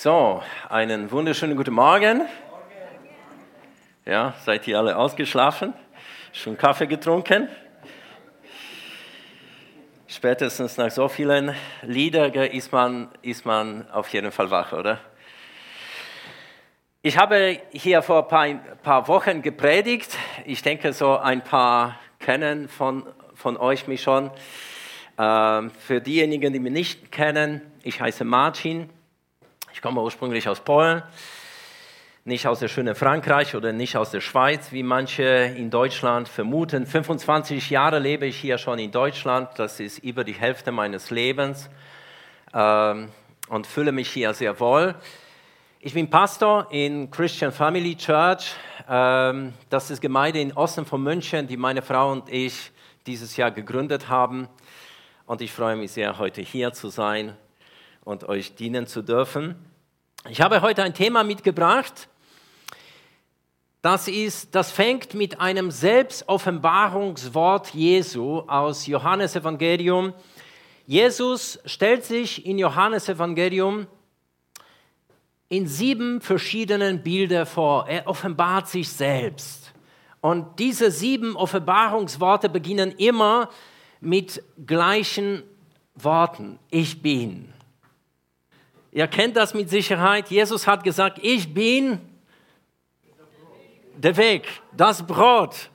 So, einen wunderschönen guten Morgen. Ja, seid ihr alle ausgeschlafen? Schon Kaffee getrunken? Spätestens nach so vielen Liedern ist man auf jeden Fall wach, oder? Ich habe hier vor ein paar Wochen gepredigt. Ich denke, so ein paar kennen von euch mich schon. Für diejenigen, die mich nicht kennen, ich heiße Marcin. Ich komme ursprünglich aus Polen, nicht aus der schönen Frankreich oder nicht aus der Schweiz, wie manche in Deutschland vermuten. 25 Jahre lebe ich hier schon in Deutschland, das ist über die Hälfte meines Lebens und fühle mich hier sehr wohl. Ich bin Pastor in Christian Family Church, das ist Gemeinde im Osten von München, die meine Frau und ich dieses Jahr gegründet haben. Und ich freue mich sehr, heute hier zu sein und euch dienen zu dürfen. Ich habe heute ein Thema mitgebracht, das fängt mit einem Selbstoffenbarungswort Jesu aus Johannesevangelium. Jesus stellt sich in Johannesevangelium in 7 verschiedenen Bildern vor. Er offenbart sich selbst. Und diese 7 Offenbarungsworte beginnen immer mit gleichen Worten. Ich bin. Ihr kennt das mit Sicherheit. Jesus hat gesagt, ich bin der Weg, das Brot,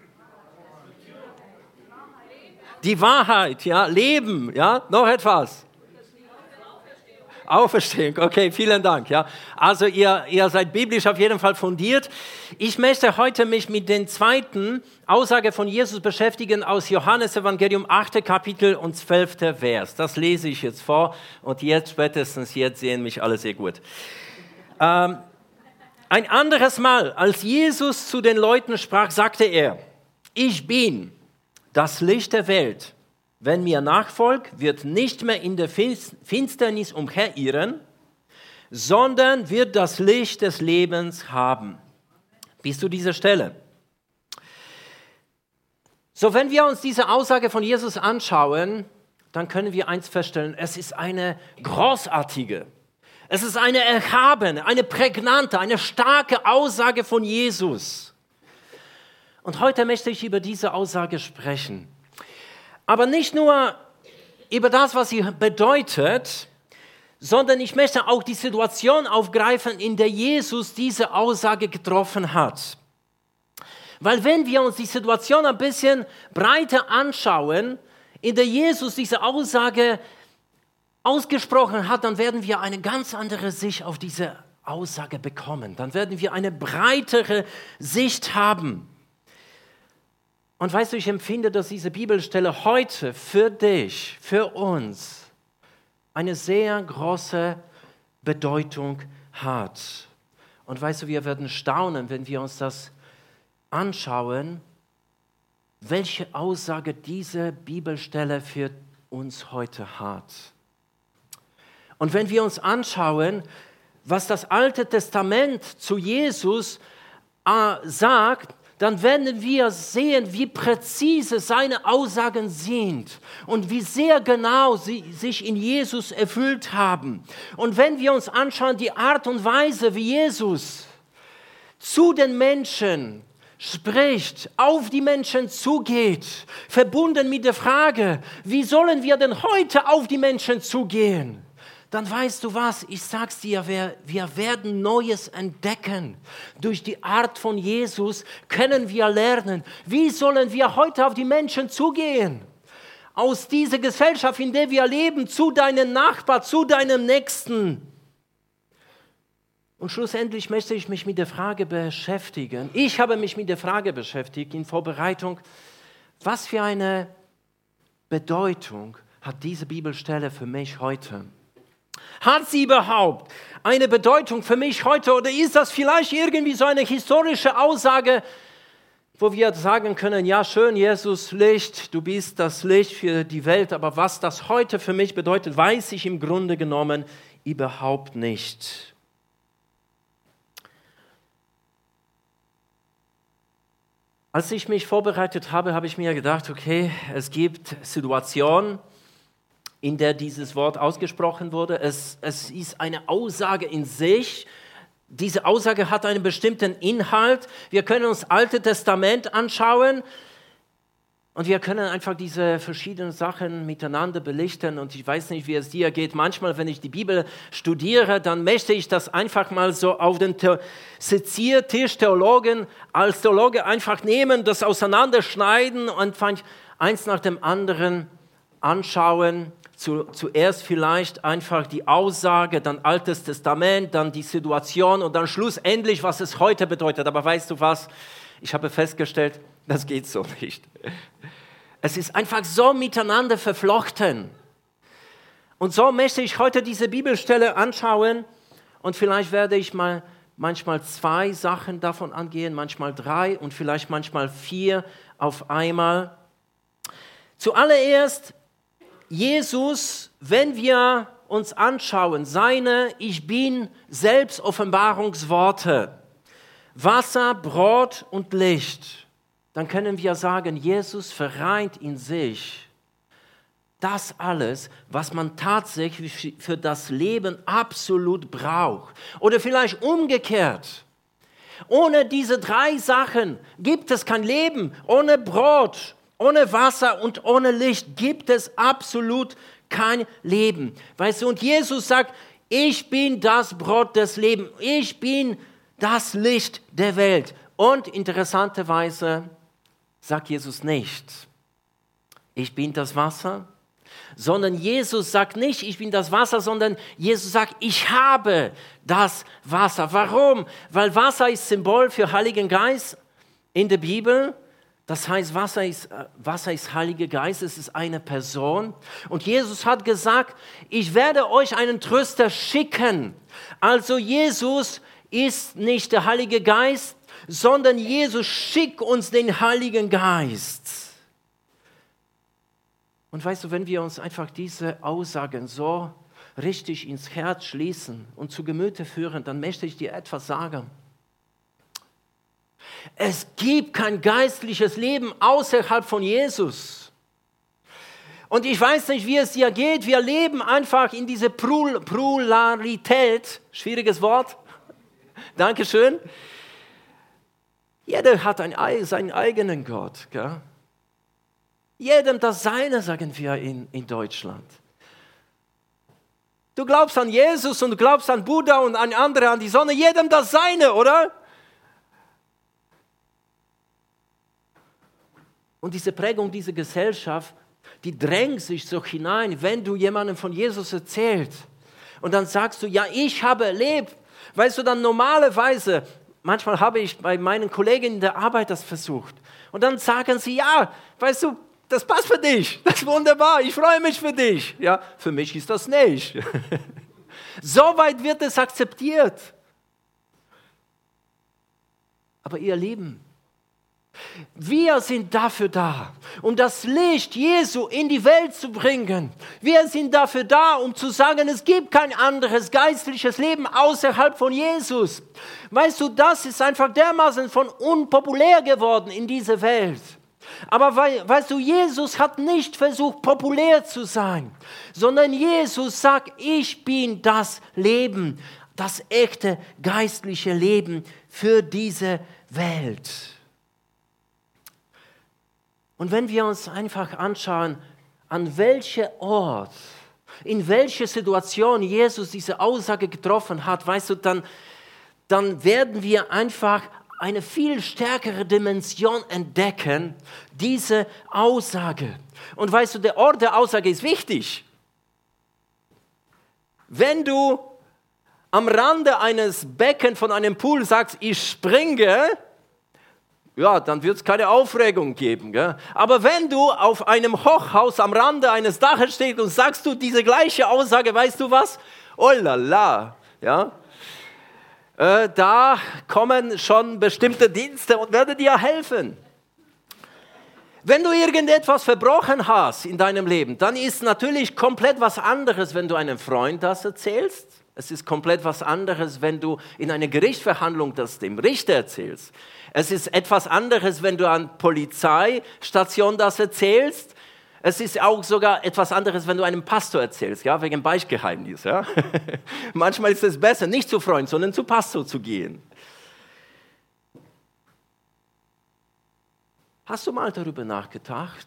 die Wahrheit, ja, Leben, ja, noch etwas. Auferstehung, okay, vielen Dank. Ja. Also ihr seid biblisch auf jeden Fall fundiert. Ich möchte heute mich mit der zweiten Aussage von Jesus beschäftigen aus Johannesevangelium 8. Kapitel und 12. Vers. Das lese ich jetzt vor und spätestens jetzt sehen mich alle sehr gut. Ein anderes Mal, als Jesus zu den Leuten sprach, sagte er, ich bin das Licht der Welt. Wenn mir nachfolgt, wird nicht mehr in der Finsternis umherirren, sondern wird das Licht des Lebens haben. Bis zu dieser Stelle. So, wenn wir uns diese Aussage von Jesus anschauen, dann können wir eins feststellen, es ist eine großartige, es ist eine erhabene, eine prägnante, eine starke Aussage von Jesus. Und heute möchte ich über diese Aussage sprechen. Aber nicht nur über das, was sie bedeutet, sondern ich möchte auch die Situation aufgreifen, in der Jesus diese Aussage getroffen hat. Weil wenn wir uns die Situation ein bisschen breiter anschauen, in der Jesus diese Aussage ausgesprochen hat, dann werden wir eine ganz andere Sicht auf diese Aussage bekommen. Dann werden wir eine breitere Sicht haben. Und weißt du, ich empfinde, dass diese Bibelstelle heute für dich, für uns, eine sehr große Bedeutung hat. Und weißt du, wir werden staunen, wenn wir uns das anschauen, welche Aussage diese Bibelstelle für uns heute hat. Und wenn wir uns anschauen, was das Alte Testament zu Jesus sagt, dann werden wir sehen, wie präzise seine Aussagen sind und wie sehr genau sie sich in Jesus erfüllt haben. Und wenn wir uns anschauen, die Art und Weise, wie Jesus zu den Menschen spricht, auf die Menschen zugeht, verbunden mit der Frage, wie sollen wir denn heute auf die Menschen zugehen? Dann weißt du was, ich sag's dir, wir werden Neues entdecken. Durch die Art von Jesus können wir lernen, wie sollen wir heute auf die Menschen zugehen. Aus dieser Gesellschaft, in der wir leben, zu deinem Nachbarn, zu deinem Nächsten. Und schlussendlich möchte ich mich mit der Frage beschäftigen. Ich habe mich mit der Frage beschäftigt in Vorbereitung, was für eine Bedeutung hat diese Bibelstelle für mich heute? Hat sie überhaupt eine Bedeutung für mich heute oder ist das vielleicht irgendwie so eine historische Aussage, wo wir sagen können, ja schön, Jesus, Licht, du bist das Licht für die Welt, aber was das heute für mich bedeutet, weiß ich im Grunde genommen überhaupt nicht. Als ich mich vorbereitet habe, habe ich mir gedacht, okay, es gibt Situationen, in der dieses Wort ausgesprochen wurde. Es ist eine Aussage in sich. Diese Aussage hat einen bestimmten Inhalt. Wir können uns das Alte Testament anschauen und wir können einfach diese verschiedenen Sachen miteinander belichten. Und ich weiß nicht, wie es dir geht. Manchmal, wenn ich die Bibel studiere, dann möchte ich das einfach mal so auf den Seziertisch als Theologe einfach nehmen, das auseinanderschneiden und eins nach dem anderen anschauen. Zuerst vielleicht einfach die Aussage, dann Altes Testament, dann die Situation und dann schlussendlich, was es heute bedeutet. Aber weißt du was? Ich habe festgestellt, das geht so nicht. Es ist einfach so miteinander verflochten. Und so möchte ich heute diese Bibelstelle anschauen und vielleicht werde ich manchmal 2 Sachen davon angehen, manchmal 3 und vielleicht manchmal 4 auf einmal. Zuallererst Jesus, wenn wir uns anschauen, seine Ich Bin Selbstoffenbarungsworte, Wasser, Brot und Licht, dann können wir sagen, Jesus vereint in sich das alles, was man tatsächlich für das Leben absolut braucht. Oder vielleicht umgekehrt. Ohne diese 3 Sachen gibt es kein Leben. Ohne Brot, ohne Wasser und ohne Licht gibt es absolut kein Leben. Weißt du, und Jesus sagt, ich bin das Brot des Lebens, ich bin das Licht der Welt. Und interessanterweise sagt Jesus nicht, ich bin das Wasser, sondern Jesus sagt nicht, ich bin das Wasser, sondern Jesus sagt, ich habe das Wasser. Warum? Weil Wasser ist Symbol für Heiligen Geist in der Bibel. Das heißt, Wasser ist Heiliger Geist, es ist eine Person. Und Jesus hat gesagt, ich werde euch einen Tröster schicken. Also Jesus ist nicht der Heilige Geist, sondern Jesus schickt uns den Heiligen Geist. Und weißt du, wenn wir uns einfach diese Aussagen so richtig ins Herz schließen und zu Gemüte führen, dann möchte ich dir etwas sagen. Es gibt kein geistliches Leben außerhalb von Jesus. Und ich weiß nicht, wie es dir geht. Wir leben einfach in dieser Pluralität. Schwieriges Wort. Dankeschön. Jeder hat seinen eigenen Gott. Gell? Jedem das Seine, sagen wir in Deutschland. Du glaubst an Jesus und du glaubst an Buddha und an andere, an die Sonne. Jedem das Seine, oder? Und diese Prägung dieser Gesellschaft, die drängt sich so hinein, wenn du jemandem von Jesus erzählst. Und dann sagst du, ja, ich habe erlebt. Weißt du, dann normalerweise, manchmal habe ich bei meinen Kollegen in der Arbeit das versucht. Und dann sagen sie, ja, weißt du, das passt für dich. Das ist wunderbar, ich freue mich für dich. Ja, für mich ist das nicht. Soweit wird es akzeptiert. Aber ihr Lieben, wir sind dafür da, um das Licht Jesu in die Welt zu bringen. Wir sind dafür da, um zu sagen, es gibt kein anderes geistliches Leben außerhalb von Jesus. Weißt du, das ist einfach dermaßen von unpopulär geworden in dieser Welt. Aber weißt du, Jesus hat nicht versucht, populär zu sein, sondern Jesus sagt, ich bin das Leben, das echte geistliche Leben für diese Welt. Und wenn wir uns einfach anschauen, an welchem Ort, in welcher Situation Jesus diese Aussage getroffen hat, weißt du, dann werden wir einfach eine viel stärkere Dimension entdecken, diese Aussage. Und weißt du, der Ort der Aussage ist wichtig. Wenn du am Rande eines Beckens von einem Pool sagst, ich springe, ja, dann wird es keine Aufregung geben. Gell? Aber wenn du auf einem Hochhaus am Rande eines Daches stehst und sagst du diese gleiche Aussage, weißt du was? Oh la la, ja? Da kommen schon bestimmte Dienste und werden dir helfen. Wenn du irgendetwas verbrochen hast in deinem Leben, dann ist natürlich komplett was anderes, wenn du einem Freund das erzählst. Es ist komplett was anderes, wenn du in einer Gerichtsverhandlung das dem Richter erzählst. Es ist etwas anderes, wenn du an Polizeistation das erzählst. Es ist auch sogar etwas anderes, wenn du einem Pastor erzählst, ja, wegen Beichtgeheimnis. Ja? Manchmal ist es besser, nicht zu Freund, sondern zu Pastor zu gehen. Hast du mal darüber nachgedacht,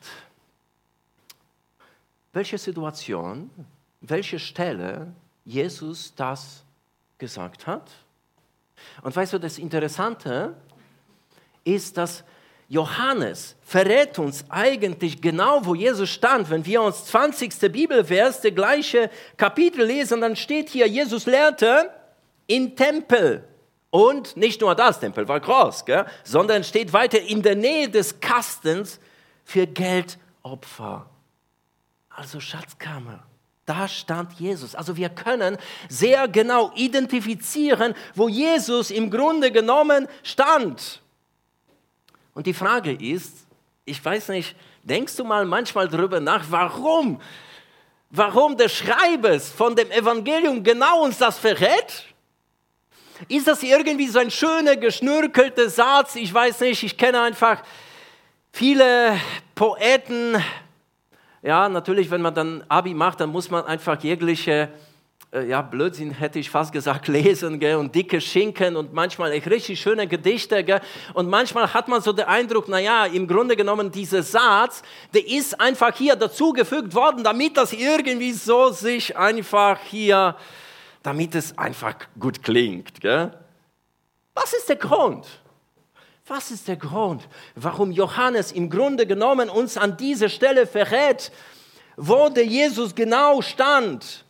welche Situation, welche Stelle Jesus das gesagt hat? Und weißt du, das Interessante ist, dass Johannes verrät uns eigentlich genau, wo Jesus stand. Wenn wir uns 20. Bibelvers, der gleiche Kapitel lesen, dann steht hier, Jesus lehrte im Tempel. Und nicht nur das, Tempel war groß, gell? Sondern steht weiter in der Nähe des Kastens für Geldopfer. Also Schatzkammer. Da stand Jesus. Also wir können sehr genau identifizieren, wo Jesus im Grunde genommen stand. Und die Frage ist, ich weiß nicht, denkst du mal manchmal darüber nach, warum der Schreiber von dem Evangelium genau uns das verrät? Ist das irgendwie so ein schöner, geschnörkelter Satz? Ich weiß nicht, ich kenne einfach viele Poeten. Ja, natürlich, wenn man dann Abi macht, dann muss man einfach jegliche, Blödsinn hätte ich fast gesagt, lesen, gell, und dicke Schinken und manchmal echt richtig schöne Gedichte. Gell, und manchmal hat man so den Eindruck, im Grunde genommen dieser Satz, der ist einfach hier dazugefügt worden, damit das irgendwie so sich einfach hier, damit es einfach gut klingt. Gell. Was ist der Grund? Was ist der Grund, warum Johannes im Grunde genommen uns an dieser Stelle verrät, wo der Jesus genau stand?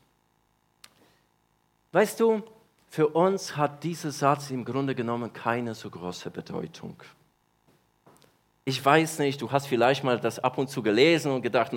Weißt du, für uns hat dieser Satz im Grunde genommen keine so große Bedeutung. Ich weiß nicht, du hast vielleicht mal das ab und zu gelesen und gedacht,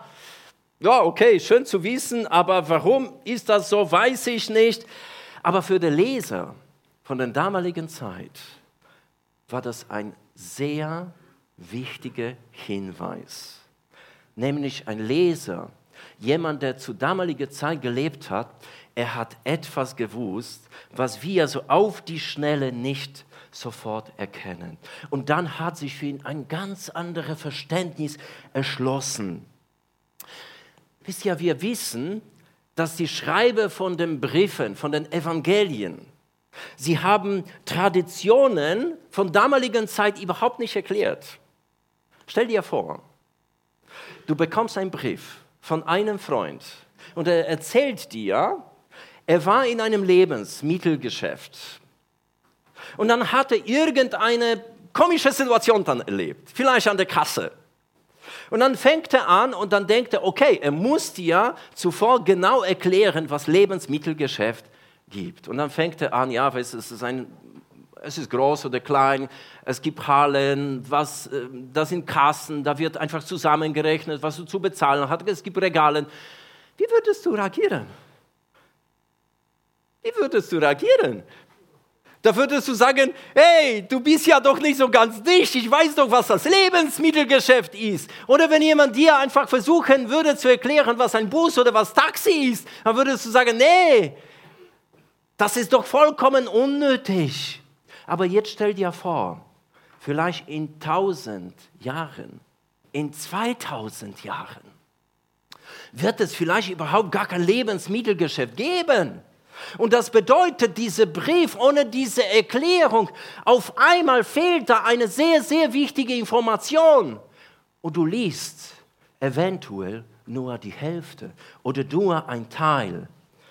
okay, schön zu wissen, aber warum ist das so, weiß ich nicht. Aber für den Leser von der damaligen Zeit war das ein sehr wichtiger Hinweis. Nämlich ein Leser, jemand, der zu damaliger Zeit gelebt hat, er hat etwas gewusst, was wir so auf die Schnelle nicht sofort erkennen. Und dann hat sich für ihn ein ganz anderes Verständnis erschlossen. Wisst ihr, wir wissen, dass die Schreiber von den Briefen, von den Evangelien, sie haben Traditionen von damaliger Zeit überhaupt nicht erklärt. Stell dir vor, du bekommst einen Brief von einem Freund und er erzählt dir, er war in einem Lebensmittelgeschäft und dann hat er irgendeine komische Situation dann erlebt, vielleicht an der Kasse. Und dann fängt er an und dann denkt er, okay, er muss dir zuvor genau erklären, was Lebensmittelgeschäft gibt. Und dann fängt er an, es ist groß oder klein, es gibt Hallen, das sind Kassen, da wird einfach zusammengerechnet, was du zu bezahlen hast, es gibt Regale. Wie würdest du reagieren? Da würdest du sagen, hey, du bist ja doch nicht so ganz dicht, ich weiß doch, was das Lebensmittelgeschäft ist. Oder wenn jemand dir einfach versuchen würde zu erklären, was ein Bus oder was Taxi ist, dann würdest du sagen, nee, das ist doch vollkommen unnötig. Aber jetzt stell dir vor, vielleicht in 1000 Jahren, in 2000 Jahren, wird es vielleicht überhaupt gar kein Lebensmittelgeschäft geben. Und das bedeutet, dieser Brief ohne diese Erklärung, auf einmal fehlt da eine sehr, sehr wichtige Information. Und du liest eventuell nur die Hälfte oder nur ein Teil.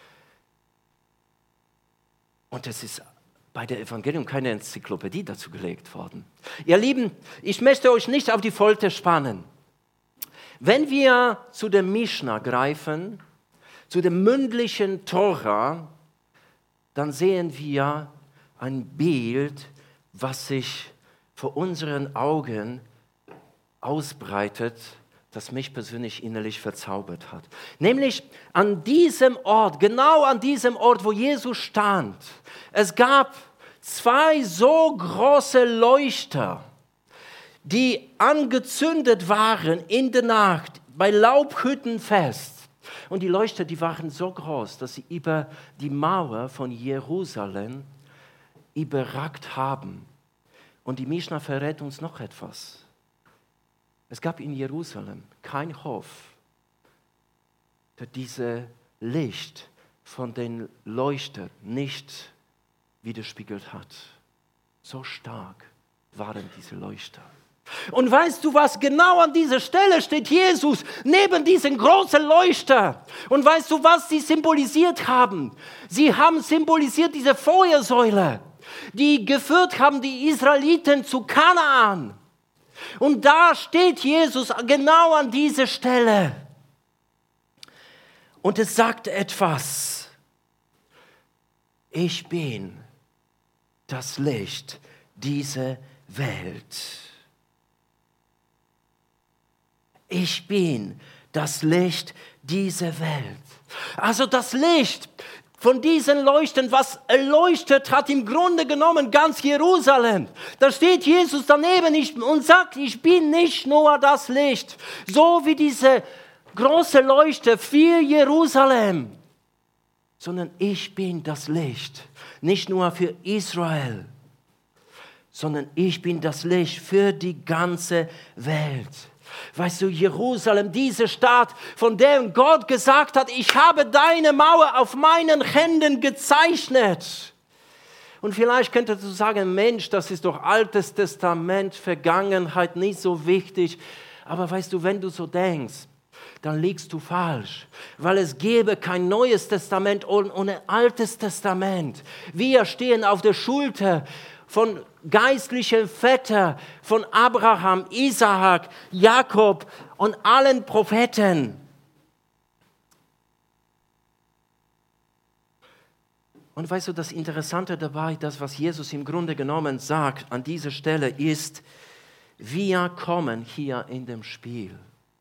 Und es ist bei der Evangelium keine Enzyklopädie dazu gelegt worden. Ihr Lieben, ich möchte euch nicht auf die Folter spannen. Wenn wir zu der Mischna greifen, zu dem mündlichen Tora, dann sehen wir ein Bild, was sich vor unseren Augen ausbreitet, das mich persönlich innerlich verzaubert hat. Nämlich an diesem Ort, genau an diesem Ort, wo Jesus stand. Es gab 2 so große Leuchter, die angezündet waren in der Nacht bei Laubhüttenfest. Und die Leuchter, die waren so groß, dass sie über die Mauer von Jerusalem überragt haben. Und die Mischna verrät uns noch etwas. Es gab in Jerusalem kein Hof, der diese Licht von den Leuchtern nicht widerspiegelt hat. So stark waren diese Leuchter. Und weißt du was? Genau an dieser Stelle steht Jesus neben diesen großen Leuchter. Und weißt du, was sie symbolisiert haben? Sie haben symbolisiert diese Feuersäule, die geführt haben die Israeliten zu Kanaan. Und da steht Jesus genau an dieser Stelle. Und es sagt etwas. Ich bin das Licht dieser Welt. Ich bin das Licht dieser Welt. Also das Licht von diesen Leuchten, was erleuchtet hat im Grunde genommen ganz Jerusalem. Da steht Jesus daneben und sagt, ich bin nicht nur das Licht, so wie diese große Leuchte für Jerusalem, sondern ich bin das Licht, nicht nur für Israel, sondern ich bin das Licht für die ganze Welt. Weißt du, Jerusalem, diese Stadt, von der Gott gesagt hat, ich habe deine Mauer auf meinen Händen gezeichnet. Und vielleicht könntest du sagen, Mensch, das ist doch Altes Testament, Vergangenheit, nicht so wichtig. Aber weißt du, wenn du so denkst, dann liegst du falsch, weil es gäbe kein Neues Testament ohne Altes Testament. Wir stehen auf der Schulter von geistlichen Vätern, von Abraham, Isaak, Jakob und allen Propheten. Und weißt du, das Interessante dabei, das, was Jesus im Grunde genommen sagt an dieser Stelle, ist, wir kommen hier in dem Spiel.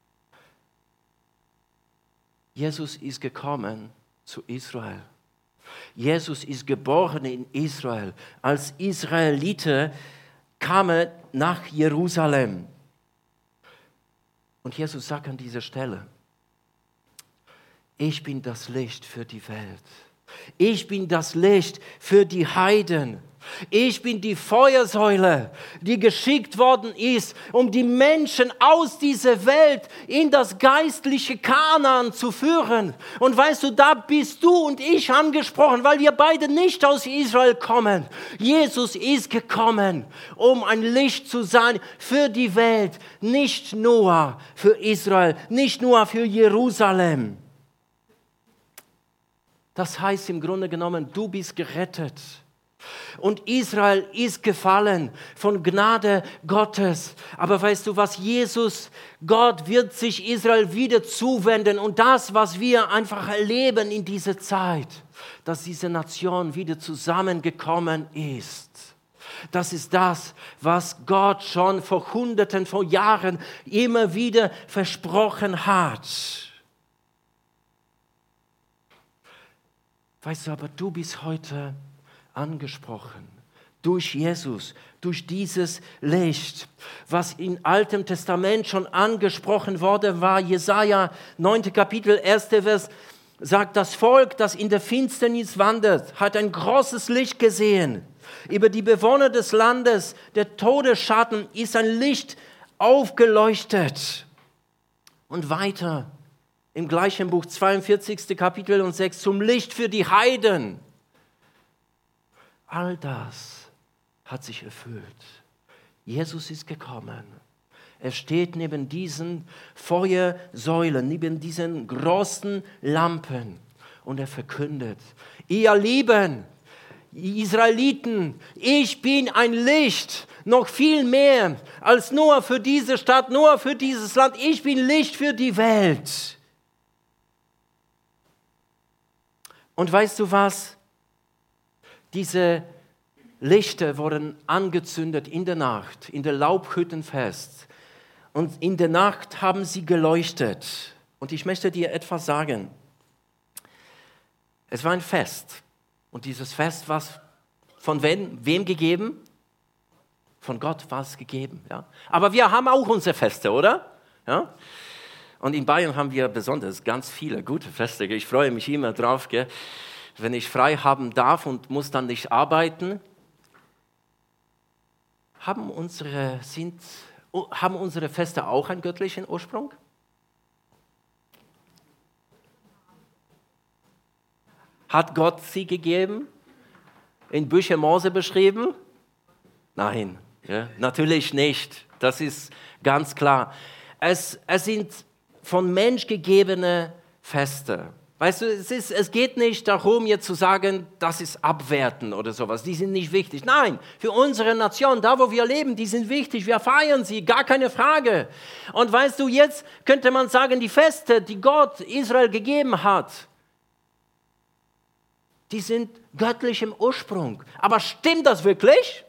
Jesus ist gekommen zu Israel. Jesus ist geboren in Israel. Als Israelite kam er nach Jerusalem. Und Jesus sagt an dieser Stelle, ich bin das Licht für die Welt. Ich bin das Licht für die Heiden. Ich bin die Feuersäule, die geschickt worden ist, um die Menschen aus dieser Welt in das geistliche Kanaan zu führen. Und weißt du, da bist du und ich angesprochen, weil wir beide nicht aus Israel kommen. Jesus ist gekommen, um ein Licht zu sein für die Welt, nicht nur für Israel, nicht nur für Jerusalem. Das heißt im Grunde genommen, du bist gerettet. Und Israel ist gefallen von Gnade Gottes. Aber weißt du was, Gott wird sich Israel wieder zuwenden. Und das, was wir einfach erleben in dieser Zeit, dass diese Nation wieder zusammengekommen ist. Das ist das, was Gott schon vor Hunderten von Jahren immer wieder versprochen hat. Weißt du, aber du bist heute angesprochen durch Jesus, durch dieses Licht, was im Alten Testament schon angesprochen worden war. Jesaja 9. Kapitel, 1. Vers sagt, das Volk, das in der Finsternis wandert, hat ein großes Licht gesehen. Über die Bewohner des Landes, der Todesschatten, ist ein Licht aufgeleuchtet. Und weiter im gleichen Buch, 42. Kapitel und 6, zum Licht für die Heiden. All das hat sich erfüllt. Jesus ist gekommen. Er steht neben diesen Feuersäulen, neben diesen großen Lampen und er verkündet, ihr Lieben, Israeliten, ich bin ein Licht, noch viel mehr als nur für diese Stadt, nur für dieses Land. Ich bin Licht für die Welt. Und weißt du was? Diese Lichter wurden angezündet in der Nacht, in der Laubhüttenfest. Und in der Nacht haben sie geleuchtet. Und ich möchte dir etwas sagen. Es war ein Fest. Und dieses Fest war von wem gegeben? Von Gott war es gegeben. Ja? Aber wir haben auch unsere Feste, oder? Ja? Und in Bayern haben wir besonders ganz viele gute Feste. Ich freue mich immer drauf, gell? Wenn ich frei haben darf und muss dann nicht arbeiten. Sind Haben unsere Feste auch einen göttlichen Ursprung? Hat Gott sie gegeben? In Bücher Mose beschrieben? Nein, ja, natürlich nicht. Das ist ganz klar. Es sind von Mensch gegebene Feste. Weißt du, es geht nicht darum, jetzt zu sagen, das ist abwerten oder sowas. Die sind nicht wichtig. Nein, für unsere Nation, da wo wir leben, die sind wichtig. Wir feiern sie, gar keine Frage. Und weißt du, jetzt könnte man sagen, die Feste, die Gott Israel gegeben hat, die sind göttlich im Ursprung. Aber stimmt das wirklich?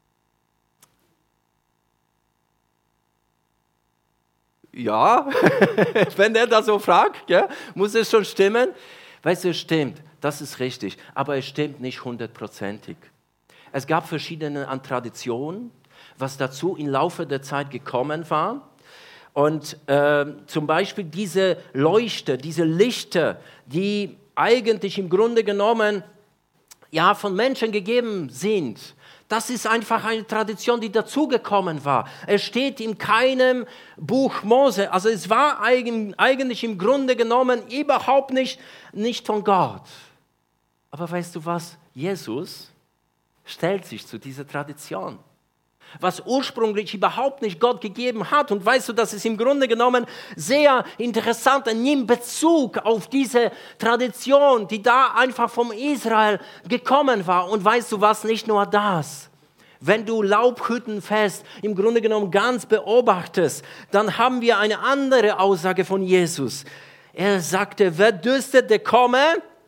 Ja, wenn der das so fragt, ja, muss es schon stimmen. Weißt du, es stimmt, das ist richtig, aber es stimmt nicht 100%. Es gab verschiedene Traditionen, was dazu im Laufe der Zeit gekommen war. Und zum Beispiel diese Leuchte, diese Lichter, die eigentlich im Grunde genommen ja, von Menschen gegeben sind. Das ist einfach eine Tradition, die dazugekommen war. Es steht in keinem Buch Mose. Also es war eigentlich im Grunde genommen überhaupt nicht von Gott. Aber weißt du was? Jesus stellt sich zu dieser Tradition, was ursprünglich überhaupt nicht Gott gegeben hat. Und weißt du, das ist im Grunde genommen sehr interessant. Er nimmt Bezug auf diese Tradition, die da einfach vom Israel gekommen war. Und weißt du was, nicht nur das. Wenn du Laubhüttenfest im Grunde genommen ganz beobachtest, dann haben wir eine andere Aussage von Jesus. Er sagte, wer dürstet, der komme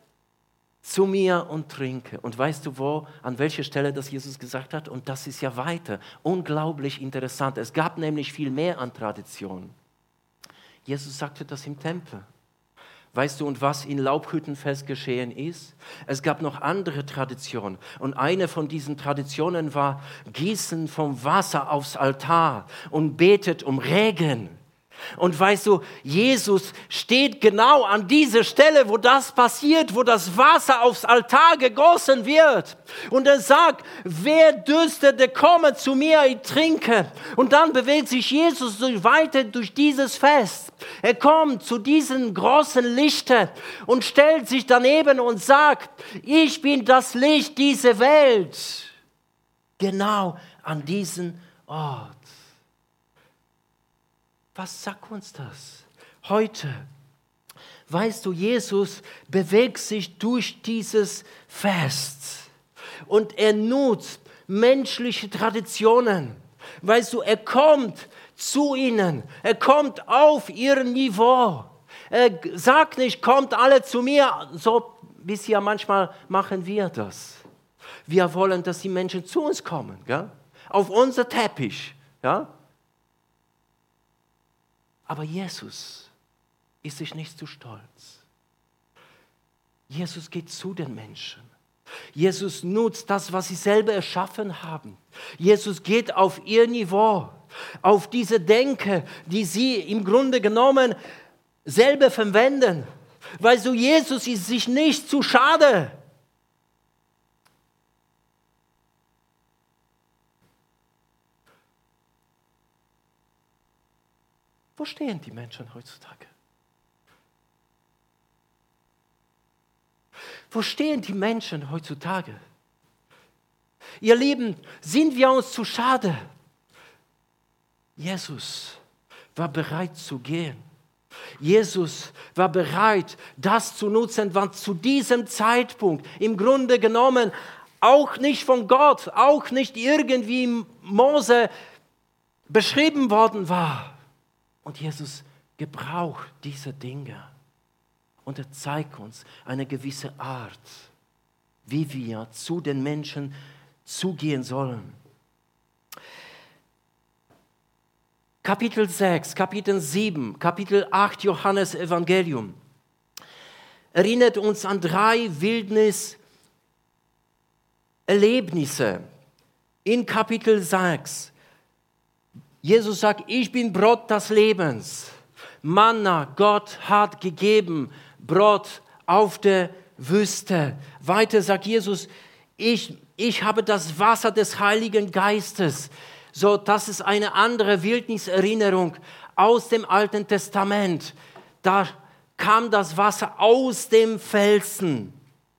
zu mir und trinke. Und weißt du an welcher Stelle das Jesus gesagt hat? Und das ist ja weiter. Unglaublich interessant. Es gab nämlich viel mehr an Traditionen. Jesus sagte das im Tempel. Weißt du, und was in Laubhüttenfest geschehen ist? Es gab noch andere Traditionen. Und eine von diesen Traditionen war Gießen vom Wasser aufs Altar und betet um Regen. Und weißt du, Jesus steht genau an dieser Stelle, wo das passiert, wo das Wasser aufs Altar gegossen wird. Und er sagt, wer dürstet, der komme zu mir, ich trinke. Und dann bewegt sich Jesus weiter durch dieses Fest. Er kommt zu diesen großen Lichtern und stellt sich daneben und sagt, ich bin das Licht dieser Welt. Genau an diesem Ort. Was sagt uns das heute? Weißt du, Jesus bewegt sich durch dieses Fest und er nutzt menschliche Traditionen. Weißt du, er kommt zu ihnen, er kommt auf ihr Niveau. Er sagt nicht, kommt alle zu mir, so wie es ja manchmal machen wir das. Wir wollen, dass die Menschen zu uns kommen, gell? Auf unser Teppich, ja? Aber Jesus ist sich nicht zu stolz. Jesus geht zu den Menschen. Jesus nutzt das, was sie selber erschaffen haben. Jesus geht auf ihr Niveau, auf diese Denke, die sie im Grunde genommen selber verwenden. Weißt du, Jesus ist sich nicht zu schade. Wo stehen die Menschen heutzutage? Wo stehen die Menschen heutzutage? Ihr Lieben, sind wir uns zu schade? Jesus war bereit zu gehen. Jesus war bereit, das zu nutzen, was zu diesem Zeitpunkt im Grunde genommen auch nicht von Gott, auch nicht irgendwie Mose beschrieben worden war. Und Jesus gebraucht diese Dinge. Und er zeigt uns eine gewisse Art, wie wir zu den Menschen zugehen sollen. Kapitel 6, Kapitel 7, Kapitel 8 Johannes Evangelium erinnert uns an 3 Wildniserlebnisse. In Kapitel 6 Jesus sagt, ich bin Brot des Lebens. Manna, Gott hat gegeben, Brot auf der Wüste. Weiter sagt Jesus, ich habe das Wasser des Heiligen Geistes. So, das ist eine andere Wildniserinnerung aus dem Alten Testament. Da kam das Wasser aus dem Felsen.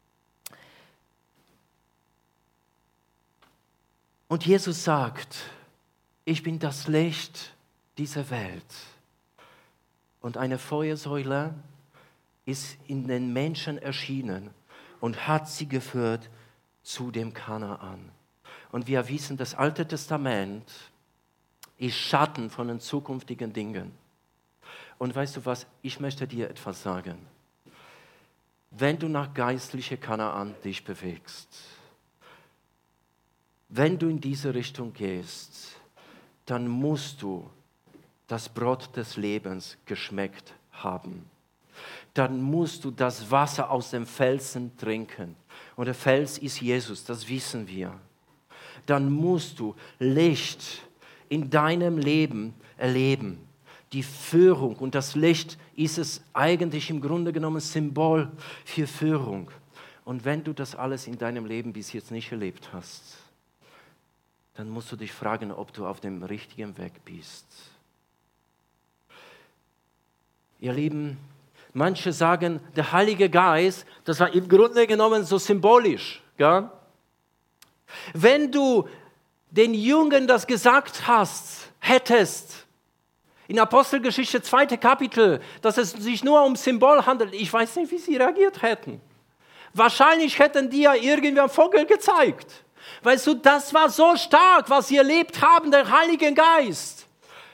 Und Jesus sagt, ich bin das Licht dieser Welt. Und eine Feuersäule ist in den Menschen erschienen und hat sie geführt zu dem Kanaan. Und wir wissen, das Alte Testament ist Schatten von den zukünftigen Dingen. Und weißt du was, ich möchte dir etwas sagen. Wenn du nach geistlicher Kanaan dich bewegst, wenn du in diese Richtung gehst, dann musst du das Brot des Lebens geschmeckt haben. Dann musst du das Wasser aus dem Felsen trinken. Und der Fels ist Jesus, das wissen wir. Dann musst du Licht in deinem Leben erleben. Die Führung, und das Licht ist es eigentlich im Grunde genommen Symbol für Führung. Und wenn du das alles in deinem Leben bis jetzt nicht erlebt hast, dann musst du dich fragen, ob du auf dem richtigen Weg bist. Ihr Lieben, manche sagen, der Heilige Geist, das war im Grunde genommen so symbolisch. Gell? Wenn du den Jüngern das gesagt hättest, in Apostelgeschichte 2. Kapitel, dass es sich nur um Symbol handelt, ich weiß nicht, wie sie reagiert hätten. Wahrscheinlich hätten die ja irgendwie einen Vogel gezeigt. Weißt du, das war so stark, was sie erlebt haben, der Heilige Geist.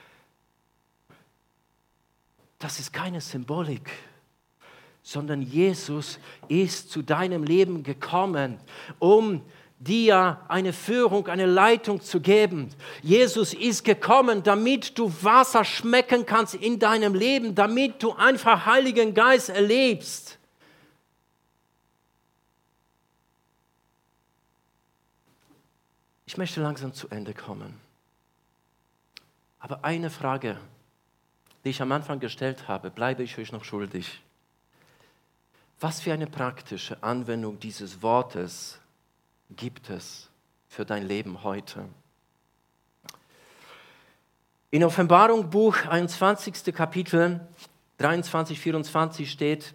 Das ist keine Symbolik, sondern Jesus ist zu deinem Leben gekommen, um dir eine Führung, eine Leitung zu geben. Jesus ist gekommen, damit du Wasser schmecken kannst in deinem Leben, damit du einfach Heiligen Geist erlebst. Ich möchte langsam zu Ende kommen. Aber eine Frage, die ich am Anfang gestellt habe, bleibe ich euch noch schuldig. Was für eine praktische Anwendung dieses Wortes gibt es für dein Leben heute? In Offenbarung Buch 21. Kapitel 23, 24 steht,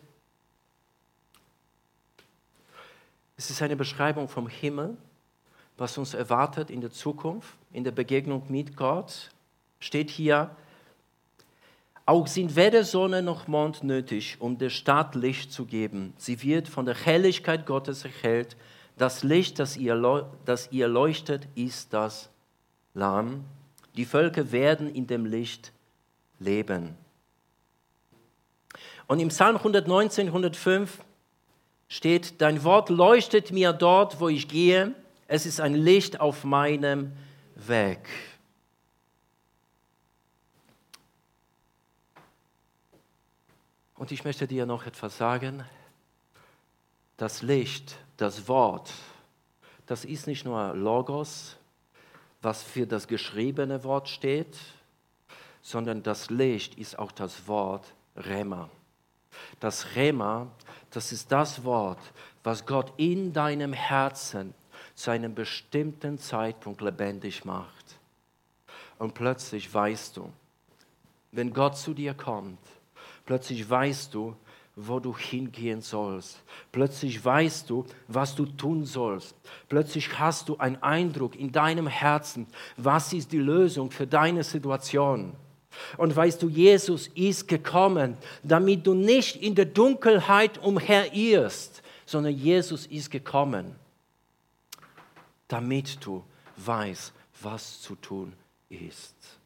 es ist eine Beschreibung vom Himmel, was uns erwartet in der Zukunft, in der Begegnung mit Gott, steht hier, auch sind weder Sonne noch Mond nötig, um der Stadt Licht zu geben. Sie wird von der Helligkeit Gottes erhellt. Das Licht, das ihr leuchtet, ist das Lamm. Die Völker werden in dem Licht leben. Und im Psalm 119, 105 steht, dein Wort leuchtet mir dort, wo ich gehe. Es ist ein Licht auf meinem Weg. Und ich möchte dir noch etwas sagen. Das Licht, das Wort, das ist nicht nur Logos, was für das geschriebene Wort steht, sondern das Licht ist auch das Wort Rema. Das Rema, das ist das Wort, was Gott in deinem Herzen zu einem bestimmten Zeitpunkt lebendig macht. Und plötzlich weißt du, wenn Gott zu dir kommt, plötzlich weißt du, wo du hingehen sollst. Plötzlich weißt du, was du tun sollst. Plötzlich hast du einen Eindruck in deinem Herzen, was ist die Lösung für deine Situation. Und weißt du, Jesus ist gekommen, damit du nicht in der Dunkelheit umherirrst, sondern Jesus ist gekommen, damit du weißt, was zu tun ist.